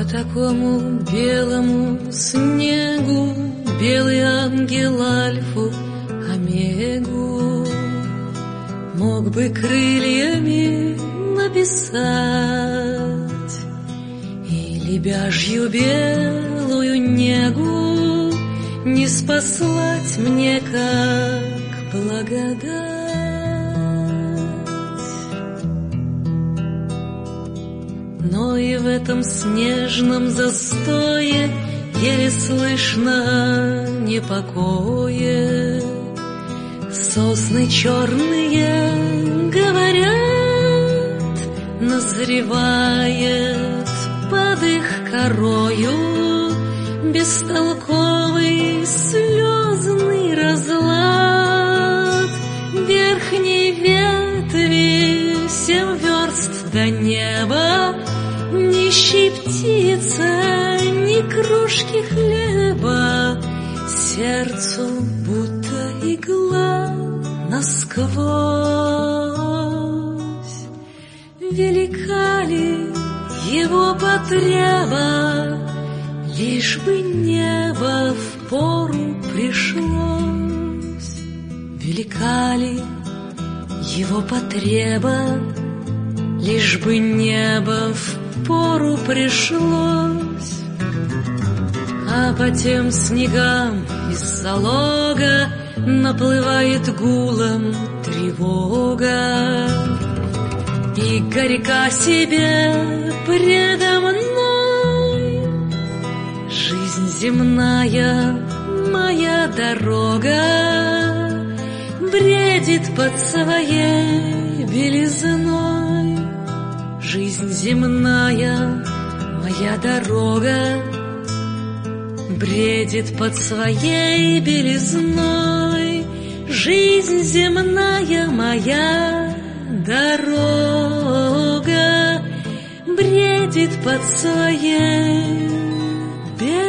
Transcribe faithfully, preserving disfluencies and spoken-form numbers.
такому белому снегу белый ангел альфу омегу мог бы крыльями написать и лебяжью белую негу не спаслать мне как благодать. Но и в этом снежном застое еле слышно непокое. Сосны черные говорят, назревает под их корою бестолковый слезный разлад. Верхней ветви семь верст до неба, нищей птица, ни крошки хлеба, сердцу будто игла насквозь. Велика ли его потреба, лишь бы небо впору пришлось? Велика ли его потреба, лишь бы небо впору пришлось? А по тем снегам из залога наплывает гулом тревога, и горька себе предо мной жизнь земная, моя дорога бредит под своей белизной. Жизнь земная, моя дорога бредит под своей белизной. Жизнь земная, моя дорога бредит под своей белизной.